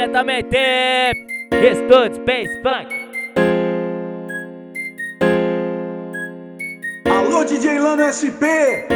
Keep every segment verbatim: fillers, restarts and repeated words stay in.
Diretamente Estúdio Space Funk. Alô, D J Lano S P,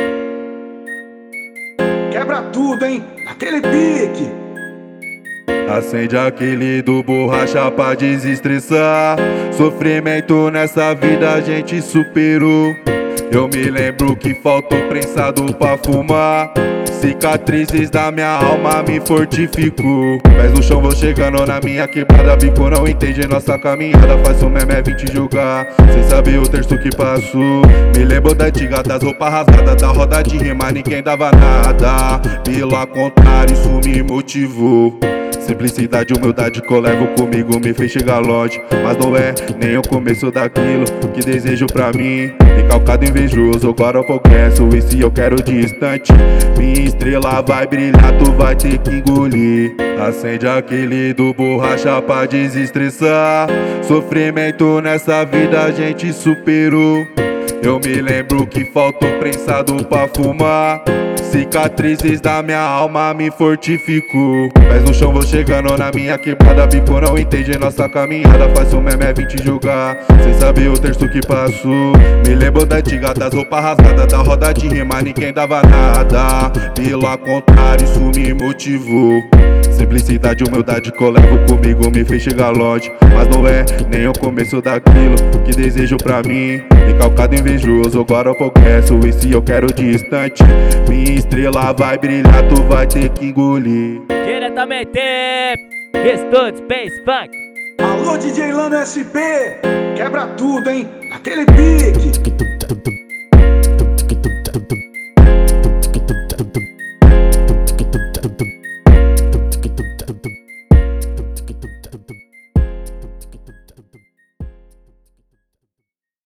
quebra tudo, hein? Naquele pique. Acende aquele do borracha pra desestressar. Sofrimento nessa vida a gente superou. Eu me lembro que faltou prensado pra fumar. Cicatrizes da minha alma me fortificou. Pés no chão vou chegando na minha quebrada. Bico não entende nossa caminhada. Faz o meme é vim te julgar, cê sabe o terço que passou. Me lembro da antiga, das roupas rasgadas, da roda de rima ninguém dava nada. Pelo contrário isso me motivou. Simplicidade, humildade que eu levo comigo me fez chegar longe. Mas não é nem o começo daquilo que desejo pra mim. Recalcado, invejoso, agora eu progresso. E se eu quero distante, minha estrela vai brilhar, tu vai ter que engolir. Acende aquele do borracha pra desestressar. Sofrimento nessa vida a gente superou. Eu me lembro que faltou prensado pra fumar. Cicatrizes da minha alma me fortificou. Pés no chão vou chegando na minha quebrada. Bico não entende nossa caminhada. Faz o meme é vim te julgar, cê sabe o terço que passou. Me lembro da antiga, das roupas rasgadas, da roda de rima ninguém dava nada. Pelo contrário isso me motivou. Simplicidade, humildade que eu levo comigo me fez chegar longe. Mas não é nem o começo daquilo que desejo pra mim. Recalcado, invejoso, agora eu progresso. E se eu quero distante, minha estrela vai brilhar, tu vai ter que engolir. Diretamente Estúdio Space Funk. Alô, D J Lano S P, quebra tudo, hein? Naquele pique.